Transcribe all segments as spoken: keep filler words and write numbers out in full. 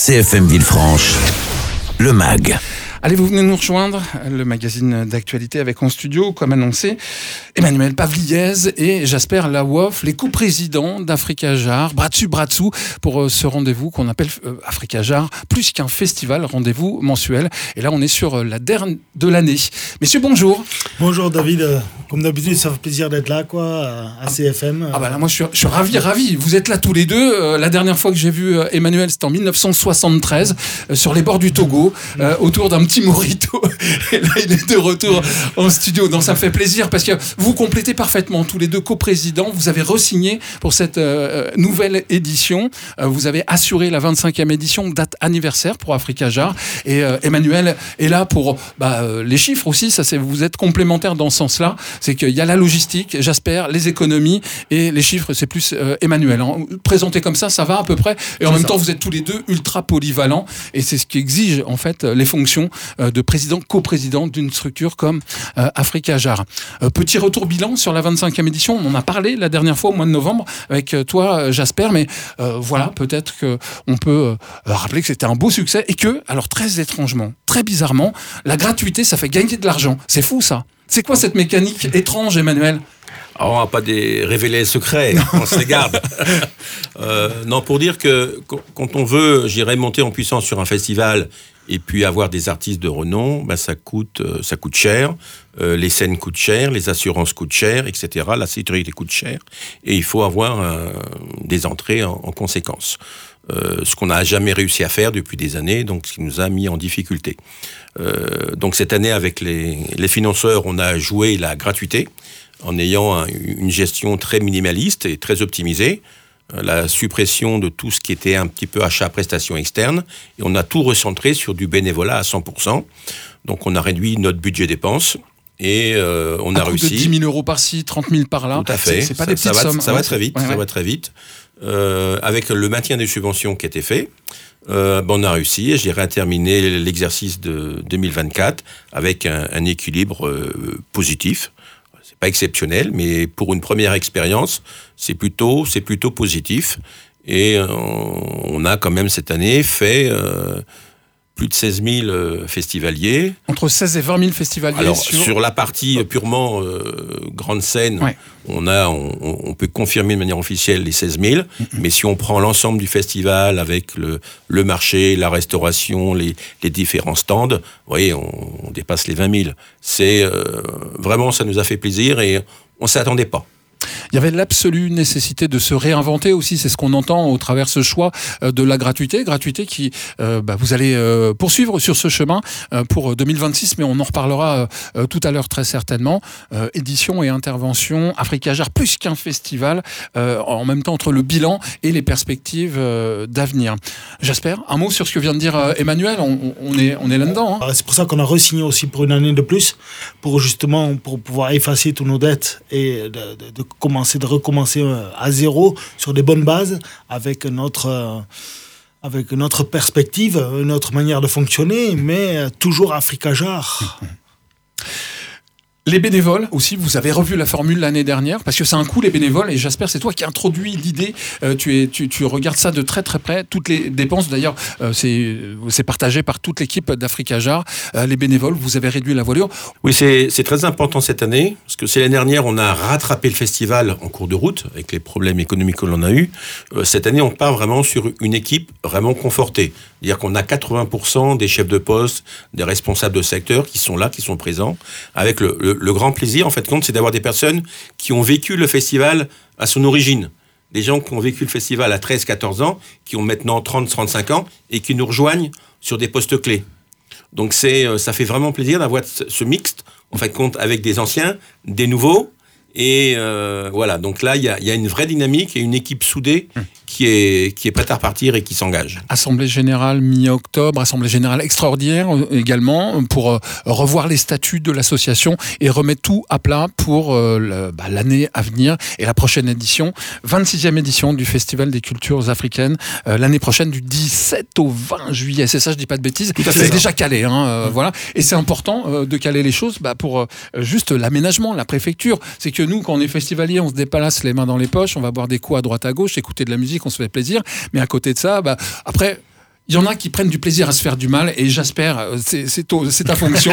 C F M Villefranche, le M A G. Allez, vous venez nous rejoindre, le magazine d'actualité avec en studio, comme annoncé, Emmanuel Pavliez et Jasper Lawoff, les co-présidents d'Africajar, bras dessus, bras dessous, pour euh, ce rendez-vous qu'on appelle euh, Africajar, plus qu'un festival, rendez-vous mensuel. Et là, on est sur euh, la dernière de l'année. Messieurs, bonjour. Bonjour David, comme d'habitude, ça fait plaisir d'être là, quoi, à C F M. Ah bah là, moi, je suis, je suis ravi, ravi. Vous êtes là tous les deux. Euh, la dernière fois que j'ai vu euh, Emmanuel, c'était en dix-neuf cent soixante-treize, euh, sur les bords du Togo, euh, autour d'un petit mojito. Et là, il est de retour en studio. Donc, ça me fait plaisir parce que vous complétez parfaitement tous les deux co-présidents. Vous avez re-signé pour cette euh, nouvelle édition. Euh, vous avez assuré la vingt-cinquième édition, date anniversaire pour Africajar. Et euh, Emmanuel est là pour bah, euh, les chiffres aussi. Ça, c'est, vous êtes complémentaires dans ce sens-là. C'est qu'il y a la logistique, Jasper, les économies et les chiffres, c'est plus euh, Emmanuel. Hein. Présenté comme ça, ça va à peu près. Et en c'est même ça. temps, vous êtes tous les deux ultra polyvalents. Et c'est ce qui exige en fait les fonctions euh, de président, co-président d'une structure comme euh, Africajar. Euh, petit retour bilan sur la vingt-cinquième édition. On en a parlé la dernière fois au mois de novembre avec euh, toi, Jasper. Mais euh, voilà, peut-être qu'on peut euh, rappeler que c'était un beau succès et que, alors très étrangement, très bizarrement, la gratuité, ça fait gagner de l'argent. C'est fou ça. C'est quoi cette mécanique étrange, Emmanuel ? Alors, on ne va pas des révéler les secrets, on se les garde. euh, non, pour dire que quand on veut, j'irais monter en puissance sur un festival et puis avoir des artistes de renom, ben ça coûte, ça coûte cher. Euh, les scènes coûtent cher, les assurances coûtent cher, et cetera. La sécurité coûte cher, et il faut avoir un, des entrées en, en conséquence. Euh, ce qu'on n'a jamais réussi à faire depuis des années, donc ce qui nous a mis en difficulté. Euh, donc cette année, avec les, les financeurs, on a joué la gratuité en ayant un, une gestion très minimaliste et très optimisée. La suppression de tout ce qui était un petit peu achat-prestations externes, et on a tout recentré sur du bénévolat à cent pour cent. Donc on a réduit notre budget dépenses, et euh, on à a réussi... de dix mille euros par-ci, trente mille par là. Tout à fait. C'est, c'est pas ça, des petites ça va, sommes. Ça ouais, va très vite, ouais, ça ouais. va très vite. Euh, avec le maintien des subventions qui a été fait, euh, ben on a réussi, et je dirais, à terminer l'exercice de deux mille vingt-quatre avec un, un équilibre euh, positif. C'est pas exceptionnel, mais pour une première expérience, c'est plutôt, c'est plutôt positif. Et euh, on a quand même cette année fait euh, plus de seize mille euh, festivaliers. Entre seize et vingt mille festivaliers. Alors, sur... sur la partie purement euh, grande scène, ouais. on, a, on, on peut confirmer de manière officielle les seize mille. Mm-hmm. Mais si on prend l'ensemble du festival avec le, le marché, la restauration, les, les différents stands, vous voyez, on, on dépasse les vingt mille. C'est, euh, vraiment, ça nous a fait plaisir et on ne s'y attendait pas. Il y avait l'absolue nécessité de se réinventer aussi, c'est ce qu'on entend au travers de ce choix de la gratuité, gratuité qui, euh, bah, vous allez euh, poursuivre sur ce chemin euh, pour deux mille vingt-six, mais on en reparlera euh, tout à l'heure très certainement. Euh, édition et intervention, Africajar plus qu'un festival, euh, en même temps entre le bilan et les perspectives euh, d'avenir. Jasper, un mot sur ce que vient de dire euh, Emmanuel, on, on, est, on est là-dedans. Hein. C'est pour ça qu'on a re-signé aussi pour une année de plus, pour justement pour pouvoir effacer tous nos dettes et de, de, de commencer de recommencer à zéro sur des bonnes bases avec notre avec notre perspective, notre manière de fonctionner, mais toujours Africajar. Les bénévoles aussi, vous avez revu la formule l'année dernière, parce que c'est un coup les bénévoles, et Jasper, c'est toi qui introduis l'idée, euh, tu, es, tu, tu regardes ça de très très près, toutes les dépenses, d'ailleurs, euh, c'est, c'est partagé par toute l'équipe d'Africajar, euh, les bénévoles, vous avez réduit la voilure. Oui, c'est, c'est très important cette année, parce que c'est l'année dernière, on a rattrapé le festival en cours de route, avec les problèmes économiques que l'on a eus. Euh, cette année, on part vraiment sur une équipe vraiment confortée, c'est-à-dire qu'on a quatre-vingts pour cent des chefs de poste, des responsables de secteur qui sont là, qui sont présents, avec le, le Le grand plaisir, en fait, compte, c'est d'avoir des personnes qui ont vécu le festival à son origine. Des gens qui ont vécu le festival à treize quatorze ans, qui ont maintenant trente trente-cinq ans, et qui nous rejoignent sur des postes clés. Donc, c'est, ça fait vraiment plaisir d'avoir ce mixte, en fait, compte, avec des anciens, des nouveaux. Et euh, voilà, donc là, il y a, y a une vraie dynamique et une équipe soudée qui est, qui est prête à repartir et qui s'engage. Assemblée générale mi-octobre, assemblée générale extraordinaire également, pour euh, revoir les statuts de l'association et remettre tout à plat pour euh, le, bah, l'année à venir et la prochaine édition, vingt-sixième édition du Festival des cultures africaines, euh, l'année prochaine du dix-sept au vingt juillet. C'est ça, je dis pas de bêtises. Tout à fait. C'est déjà calé, hein, euh, mmh. voilà. Et c'est important euh, de caler les choses bah, pour euh, juste l'aménagement, la préfecture. C'est que nous, quand on est festivalier, on se déplace les mains dans les poches, on va boire des coups à droite à gauche, écouter de la musique, on se fait plaisir. Mais à côté de ça, bah, après, Il y en a qui prennent du plaisir à se faire du mal, et j'espère, c'est, c'est, to- c'est ta fonction.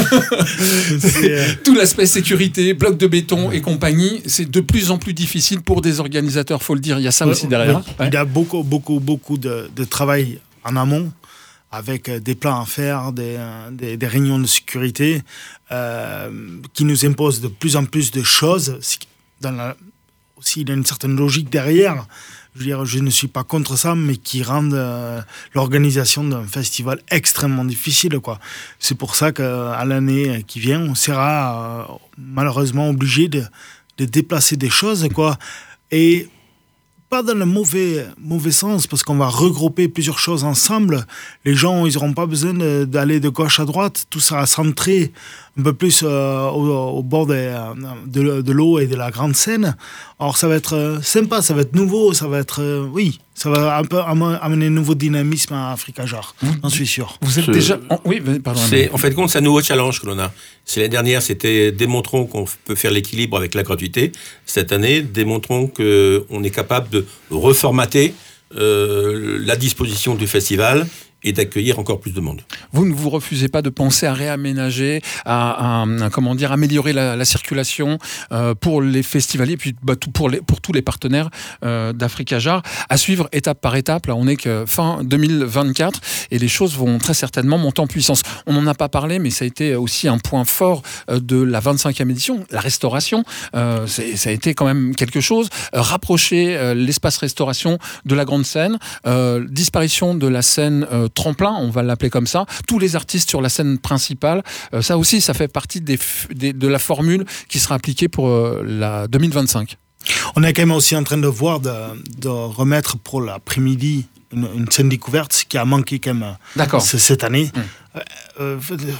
Tout l'aspect sécurité, bloc de béton et compagnie, c'est de plus en plus difficile pour des organisateurs, faut le dire. Il y a ça aussi derrière. Ouais. Il y a beaucoup, beaucoup, beaucoup de, de travail en amont, avec des plans à faire, des, des, des réunions de sécurité, euh, qui nous imposent de plus en plus de choses. Dans la, aussi, il y a une certaine logique derrière. Je veux dire, je ne suis pas contre ça, mais qui rendent euh, l'organisation d'un festival extrêmement difficile, quoi. C'est pour ça qu'à l'année qui vient, on sera euh, malheureusement obligé de, de déplacer des choses, quoi. Et pas dans le mauvais, mauvais sens, parce qu'on va regrouper plusieurs choses ensemble. Les gens, ils n'auront pas besoin de, d'aller de gauche à droite. Tout sera centré un peu plus euh, au, au bord des, de, de l'eau et de la grande scène. Alors ça va être euh, sympa, ça va être nouveau, ça va être... Euh, oui, ça va un peu amener un nouveau dynamisme à Africajar, j'en suis sûr. Vous êtes Ce... déjà... En... Oui, pardon. C'est, en fait de compte, c'est un nouveau challenge que l'on a. C'est l'année dernière, c'était démontrons qu'on peut faire l'équilibre avec la gratuité. Cette année, démontrons qu'on est capable de reformater euh, la disposition du festival et d'accueillir encore plus de monde. Vous ne vous refusez pas de penser à réaménager, à, à, à comment dire, améliorer la, la circulation euh, pour les festivaliers, puis bah, tout pour, les, pour tous les partenaires euh, d'Africajar, à suivre étape par étape. Là, on est que fin deux mille vingt-quatre et les choses vont très certainement monter en puissance. On n'en a pas parlé, mais ça a été aussi un point fort euh, de la vingt-cinquième édition, la restauration. Euh, c'est, ça a été quand même quelque chose. Euh, rapprocher euh, l'espace restauration de la grande scène, euh, disparition de la scène euh, tremplin, on va l'appeler comme ça, tous les artistes sur la scène principale, euh, ça aussi, ça fait partie des, des, de la formule qui sera appliquée pour euh, la deux mille vingt-cinq. On est quand même aussi en train de voir, de, de remettre pour l'après-midi une, une scène découverte qui a manqué quand même D'accord. cette année. Mmh. Euh,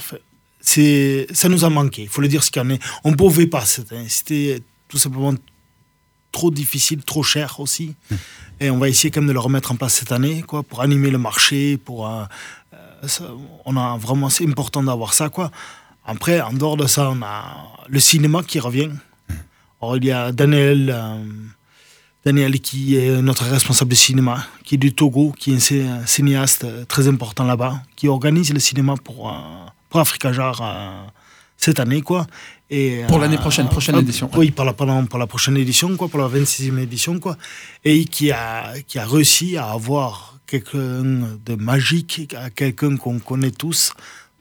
c'est, ça nous a manqué, il faut le dire ce qu'il y en est. On ne pouvait pas cette année, c'était tout simplement trop difficile, trop cher aussi. Mmh. Et on va essayer quand même de le remettre en place cette année, quoi, pour animer le marché, pour... Euh, ça, on a vraiment... C'est important d'avoir ça, quoi. Après, en dehors de ça, on a le cinéma qui revient. Alors, il y a Daniel, euh, Daniel qui est notre responsable de cinéma, qui est du Togo, qui est un cinéaste très important là-bas, qui organise le cinéma pour, euh, pour Africajar euh, cette année, quoi. Et, pour l'année prochaine, prochaine euh, édition. Oui, pour la, pour, la, pour la prochaine édition, quoi, pour la vingt-sixième édition, quoi. Et qui a, qui a réussi à avoir quelqu'un de magique, quelqu'un qu'on connaît tous,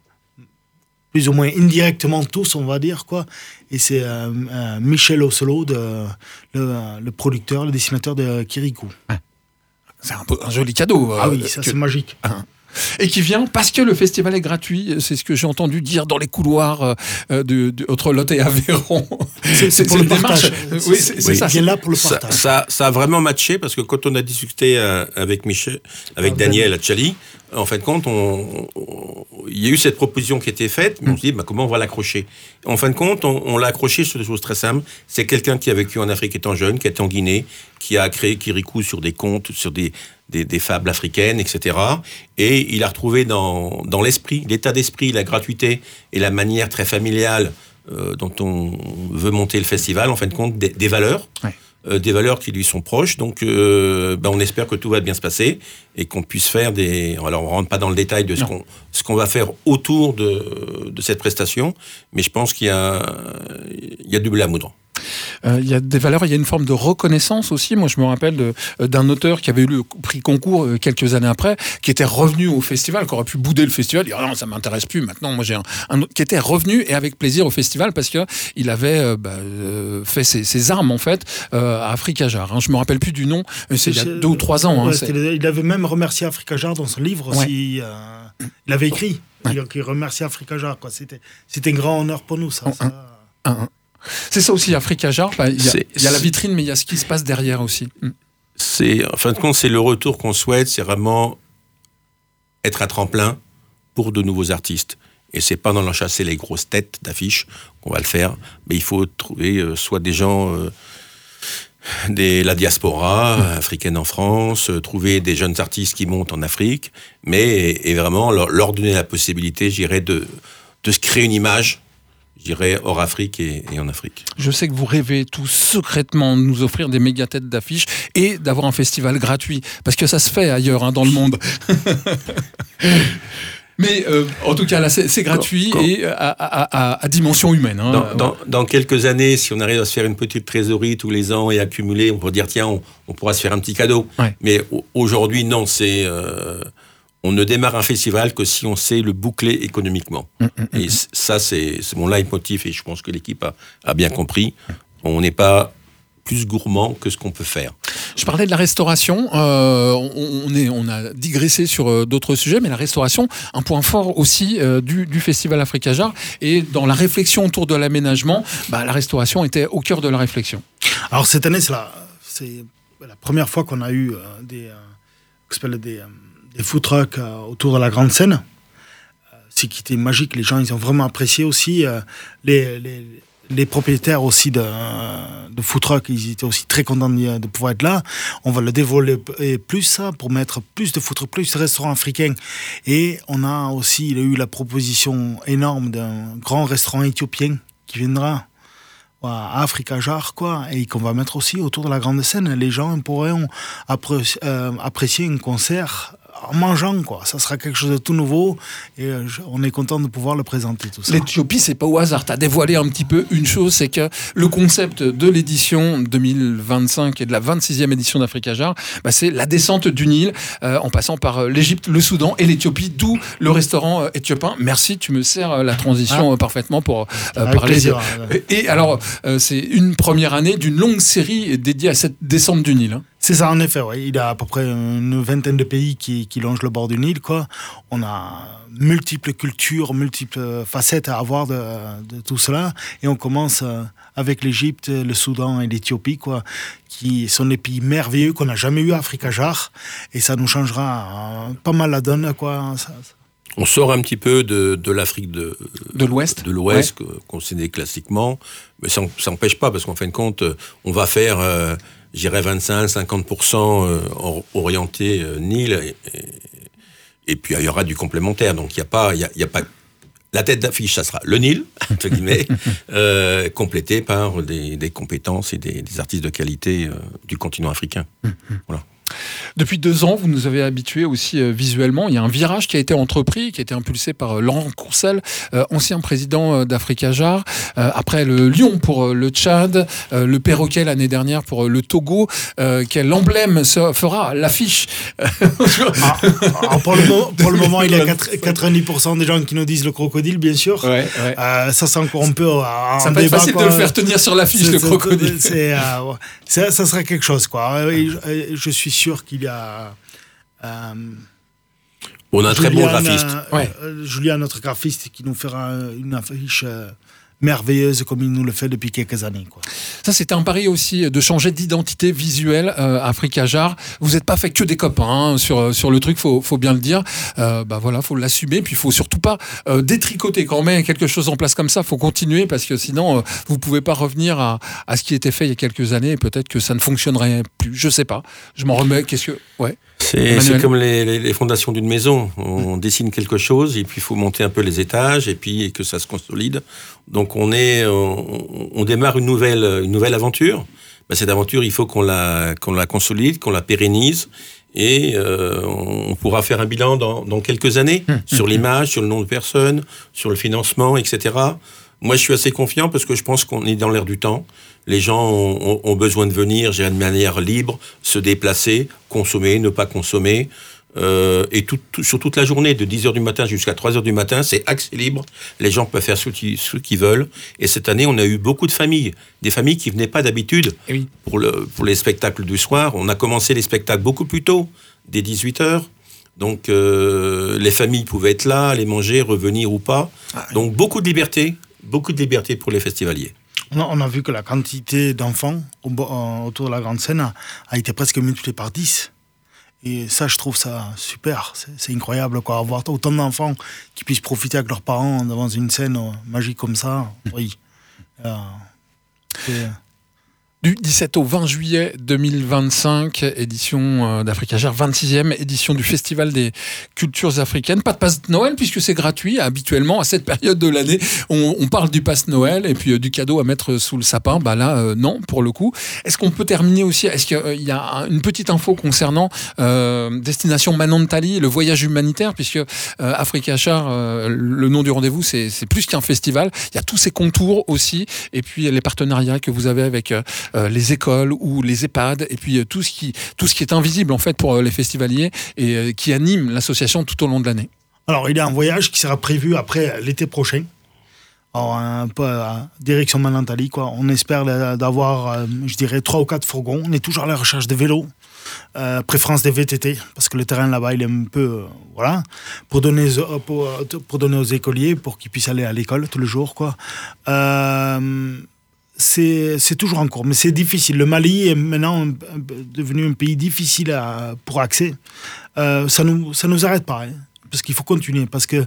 plus ou moins indirectement tous, on va dire, quoi. Et c'est euh, euh, Michel Oslo, de, le, le producteur, le dessinateur de Kirikou. Ouais. C'est un, peu, un joli cadeau. Ah euh, oui, ça que... c'est magique. Ah. Et qui vient parce que le festival est gratuit, c'est ce que j'ai entendu dire dans les couloirs euh, de, de, entre Lot et Aveyron. C'est, c'est pour c'est le partage. C'est, oui, c'est, c'est oui. ça. C'est là pour le partage. Ça, ça, ça a vraiment matché parce que quand on a discuté euh, avec Michel, avec ah, Daniel Achali, en fin de compte, on, on, il y a eu cette proposition qui était faite, mais on se dit bah, comment on va l'accrocher. En fin de compte, on, on l'a accroché sur des choses très simples. C'est quelqu'un qui a vécu en Afrique étant jeune, qui était en Guinée, qui a créé Kirikou sur des contes, sur des Des, des fables africaines, et cetera. Et il a retrouvé dans, dans l'esprit, l'état d'esprit, la gratuité et la manière très familiale euh, dont on veut monter le festival, en fin de compte, des, des valeurs, ouais. euh, des valeurs qui lui sont proches. Donc, euh, ben on espère que tout va bien se passer et qu'on puisse faire des... Alors, on ne rentre pas dans le détail de ce qu'on, ce qu'on va faire autour de, de cette prestation, mais je pense qu'il y a, il y a du blé à moudre. Il euh, y a des valeurs, il y a une forme de reconnaissance aussi. Moi, je me rappelle de, d'un auteur qui avait eu le prix concours euh, quelques années après, qui était revenu au festival, qui aurait pu bouder le festival, dire ah non, ça m'intéresse plus. Maintenant, moi, j'ai un, un autre qui était revenu et avec plaisir au festival parce que il avait euh, bah, euh, fait ses, ses armes en fait euh, à Africajar. Hein. Je me rappelle plus du nom. C'est, c'est il y a deux ou trois ans. Ouais, hein, il avait même remercié Africajar dans son livre aussi. Ouais. Euh, il avait écrit. Ouais. Il, il remerciait Africajar. Quoi. C'était, c'était un grand honneur pour nous. Ça. Oh, ça. Un, un, un. C'est ça aussi, Africajar. Bah, il, y a, il y a la vitrine, mais il y a ce qui se passe derrière aussi. C'est, en fin de compte, c'est le retour qu'on souhaite, c'est vraiment être un tremplin pour de nouveaux artistes. Et c'est pas dans l'enchasser les grosses têtes d'affiches qu'on va le faire, mais il faut trouver euh, soit des gens, euh, des, la diaspora mmh. africaine en France, euh, trouver des jeunes artistes qui montent en Afrique, mais et, et vraiment leur, leur donner la possibilité, je dirais, de, de se créer une image, je dirais, hors Afrique et, et en Afrique. Je sais que vous rêvez tous secrètement de nous offrir des méga têtes d'affiche et d'avoir un festival gratuit, parce que ça se fait ailleurs, hein, dans le monde. Mais euh, en tout cas, là, c'est, c'est gratuit quand, quand, et à, à, à, à dimension humaine. Hein. Dans, dans, dans quelques années, si on arrive à se faire une petite trésorerie tous les ans et accumuler, on pourrait dire, tiens, on, on pourra se faire un petit cadeau. Ouais. Mais aujourd'hui, non, c'est... Euh, on ne démarre un festival que si on sait le boucler économiquement. Mmh, mmh, et mmh. ça, c'est, c'est mon leitmotiv, et je pense que l'équipe a, a bien compris. On n'est pas plus gourmand que ce qu'on peut faire. Je parlais de la restauration. Euh, on, on, est, on a digressé sur euh, d'autres sujets, mais la restauration, un point fort aussi euh, du, du Festival Africajar. Et dans la réflexion autour de l'aménagement, bah, la restauration était au cœur de la réflexion. Alors cette année, c'est la, c'est la première fois qu'on a eu euh, des, euh, des, euh, des food trucks euh, autour de la grande scène. Euh, ce qui était magique. Les gens, ils ont vraiment apprécié aussi euh, les... les Les propriétaires aussi de, de food truck, ils étaient aussi très contents de, de pouvoir être là. On va le développer plus, ça, pour mettre plus de food truck, plus de restaurants africains. Et on a aussi il a eu la proposition énorme d'un grand restaurant éthiopien qui viendra à Africajar, quoi, et qu'on va mettre aussi autour de la grande scène. Les gens pourraient appré- euh, apprécier un concert en mangeant, quoi. Ça sera quelque chose de tout nouveau et euh, on est content de pouvoir le présenter, tout ça. L'Éthiopie, c'est pas au hasard. Tu as dévoilé un petit peu une chose, c'est que le concept de l'édition deux mille vingt-cinq et de la vingt-sixième édition d'Africajar, bah, c'est la descente du Nil euh, en passant par l'Égypte, le Soudan et l'Éthiopie, d'où le restaurant euh, éthiopien. Merci, tu me sers euh, la transition ah. euh, parfaitement pour euh, parler plaisir, de... Ouais. Et alors, euh, c'est une première année d'une longue série dédiée à cette descente du Nil. Hein. C'est ça, en effet, ouais. Il y a à peu près une vingtaine de pays qui, qui longent le bord du Nil, quoi. On a multiples cultures, multiples facettes à avoir de, de tout cela. Et on commence avec l'Égypte, le Soudan et l'Éthiopie, quoi, qui sont des pays merveilleux qu'on n'a jamais eu à Africajar. Et ça nous changera euh, pas mal la donne, quoi. Ça, ça. On sort un petit peu de, de l'Afrique de, de l'Ouest, de l'Ouest ouais. qu'on connaît classiquement. Mais ça n'empêche pas, parce qu'en fin de compte, on va faire... Euh, je dirais vingt-cinq à cinquante pour cent orienté euh, Nil, et, et, et puis il y aura du complémentaire. Donc il n'y a pas, il y a, y a pas la tête d'affiche, ça sera le Nil, entre guillemets, euh, complété par des, des compétences et des, des artistes de qualité euh, du continent africain. Voilà. Depuis deux ans, vous nous avez habitués aussi euh, visuellement. Il y a un virage qui a été entrepris, qui a été impulsé par euh, Laurent Courcelles, euh, ancien président euh, d'Africajar. Euh, après le lion pour euh, le Tchad, euh, le perroquet l'année dernière pour euh, le Togo. Euh, quel emblème se fera l'affiche ah, alors pour, le mo- pour le moment, il y a quatre-vingt-dix pour cent des gens qui nous disent le crocodile, bien sûr. Ouais, ouais. Euh, ça, c'est encore un peu euh, en ça va être facile quoi. de le faire tenir sur l'affiche, c'est, le crocodile. C'est, c'est, euh, ça, ça sera quelque chose, quoi. Et je, je suis sûr qu'il y a... Euh, On a un très bon graphiste. Euh, ouais. euh, Julien, notre graphiste, qui nous fera une affiche euh, merveilleuse comme il nous le fait depuis quelques années, quoi. Ça, c'était un pari aussi de changer d'identité visuelle euh, à Africajar. Vous n'êtes pas fait que des copains hein, sur, sur le truc, il faut, faut bien le dire. Euh, bah voilà, il faut l'assumer, puis il ne faut surtout pas euh, détricoter. Quand on met quelque chose en place comme ça, il faut continuer, parce que sinon, euh, vous ne pouvez pas revenir à, à ce qui était fait il y a quelques années, et peut-être que ça ne fonctionnerait plus. Je ne sais pas. Je m'en remets. Qu'est-ce que... Ouais. C'est, c'est comme les, les, les fondations d'une maison. On dessine quelque chose et puis il faut monter un peu les étages et puis que ça se consolide. Donc on est, on, on démarre une nouvelle, une nouvelle aventure. Ben cette aventure, il faut qu'on la, qu'on la consolide, qu'on la pérennise et euh, on pourra faire un bilan dans, dans quelques années mmh, sur mmh, l'image, sur le nombre de personnes, sur le financement, et cetera. Moi, je suis assez confiant parce que je pense qu'on est dans l'air du temps. Les gens ont, ont besoin de venir, j'ai de manière libre, se déplacer, consommer, ne pas consommer. Euh, et tout, tout, sur toute la journée, de dix heures du matin jusqu'à trois heures du matin, c'est accès libre. Les gens peuvent faire ce qu'ils, ce qu'ils veulent. Et cette année, on a eu beaucoup de familles. Des familles qui venaient pas d'habitude oui. pour, le, pour les spectacles du soir. On a commencé les spectacles beaucoup plus tôt, dès dix-huit heures. Donc, euh, les familles pouvaient être là, aller manger, revenir ou pas. Ah, oui. Donc, beaucoup de liberté. Beaucoup de liberté pour les festivaliers. On a vu que la quantité d'enfants autour de la grande scène a, a été presque multipliée par dix. Et ça, je trouve ça super. C'est, c'est incroyable, quoi. Avoir autant d'enfants qui puissent profiter avec leurs parents devant une scène magique comme ça. Oui. Euh, c'est, Du dix-sept au vingt juillet deux mille vingt-cinq, édition d'Africa Jare, vingt-sixième édition du Festival des cultures africaines. Pas de passe Noël puisque c'est gratuit. Habituellement, à cette période de l'année, on, on parle du passe Noël et puis euh, du cadeau à mettre sous le sapin. Bah là, euh, non, pour le coup. Est-ce qu'on peut terminer aussi? Est-ce qu'il euh, y a une petite info concernant euh, Destination Manantali, le voyage humanitaire, puisque euh, Africa Jare, euh, le nom du rendez-vous, c'est, c'est plus qu'un festival. Il y a tous ces contours aussi et puis les partenariats que vous avez avec euh, Euh, les écoles ou les EHPAD et puis euh, tout ce qui tout ce qui est invisible en fait pour euh, les festivaliers et euh, qui anime l'association tout au long de l'année. Alors il y a un voyage qui sera prévu après l'été prochain. Alors, un peu à direction Manantali, quoi. On espère d'avoir, euh, je dirais, trois ou quatre fourgons. On est toujours à la recherche de vélos, euh, préférence des V T T, parce que le terrain là-bas, il est un peu, euh, voilà, pour donner, pour, pour donner aux écoliers, pour qu'ils puissent aller à l'école tous les jours, quoi. Euh, C'est, c'est toujours en cours, mais c'est difficile. Le Mali est maintenant devenu un pays difficile à, pour accès. Euh, ça ne nous, ça nous arrête pas, hein, parce qu'il faut continuer. Parce que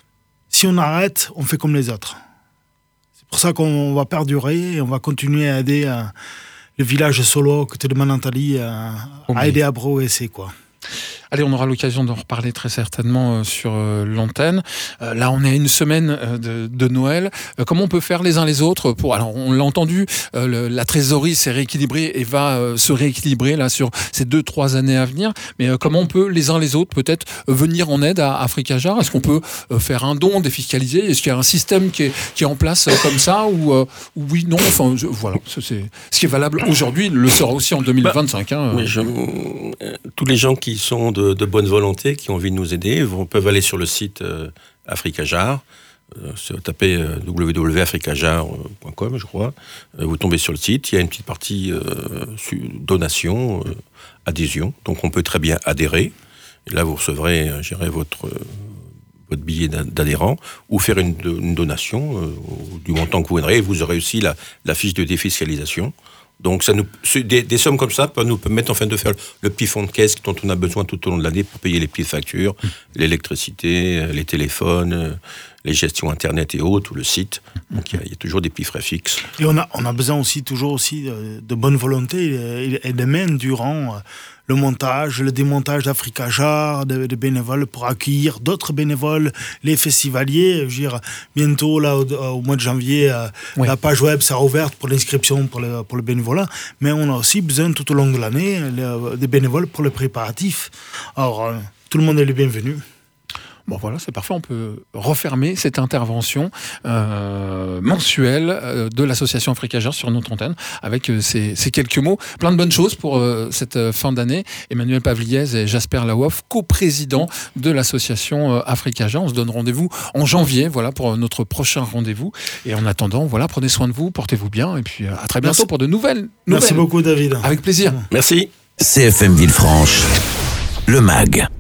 si on arrête, on fait comme les autres. C'est pour ça qu'on va perdurer et on va continuer à aider euh, le village solo à côté de Manantali euh, à aider à progresser, quoi. Allez, on aura l'occasion d'en reparler très certainement euh, sur euh, l'antenne. Euh, là, on est à une semaine euh, de, de Noël. Euh, comment on peut faire les uns les autres pour... Alors, on l'a entendu, euh, le, la trésorerie s'est rééquilibrée et va euh, se rééquilibrer là sur ces deux, trois années à venir. Mais euh, comment on peut les uns les autres peut-être euh, venir en aide à Africa Jare? Est-ce qu'on peut euh, faire un don, défiscaliser? Est-ce qu'il y a un système qui est, qui est en place euh, comme ça ou, euh, ou oui, non? Enfin, je, voilà. Ça, c'est, ce qui est valable aujourd'hui le sera aussi en deux mille vingt-cinq. Bah, hein, mais je, euh, tous les gens qui sont de, de bonne volonté, qui ont envie de nous aider, vont, peuvent aller sur le site euh, Africa Jare, euh, tapez euh, w w w point africa jare point com, je crois, euh, vous tombez sur le site, il y a une petite partie euh, donation, euh, adhésion, donc on peut très bien adhérer, et là vous recevrez, euh, je dirais, votre, euh, votre billet d'adhérent, ou faire une, une donation euh, du montant que vous voudrez, et vous aurez aussi la, la fiche de défiscalisation. Donc, ça nous, des, des sommes comme ça peuvent nous permettre enfin de faire le petit fonds de caisse dont on a besoin tout au long de l'année pour payer les petites factures, mmh. l'électricité, les téléphones, les gestions Internet et autres, ou le site. Donc, il y, y a toujours des petits frais fixes. Et on a, on a besoin aussi, toujours aussi, de, de bonne volonté et, et de main durant le montage, le démontage d'Africa Jare, de, de bénévoles pour accueillir d'autres bénévoles, les festivaliers. Je veux dire, bientôt, là, au, au mois de janvier, oui. la page web sera ouverte pour l'inscription pour le, pour le bénévolat. Mais on a aussi besoin, tout au long de l'année, le, des bénévoles pour le préparatif. Alors, euh, tout le monde est le bienvenu. Bon voilà, c'est parfait, on peut refermer cette intervention euh, mensuelle euh, de l'association Africa Jare sur notre antenne avec euh, ces, ces quelques mots. Plein de bonnes choses pour euh, cette euh, fin d'année. Emmanuel Pavliez et Jasper Lawoff, coprésidents de l'association euh, Africa Jare. On se donne rendez-vous en janvier, voilà, pour notre prochain rendez-vous. Et en attendant, voilà, prenez soin de vous, portez-vous bien et puis euh, à très bientôt. Merci. Pour de nouvelles, nouvelles. Merci beaucoup, David. Avec plaisir. Merci. C F M Villefranche, le M A G.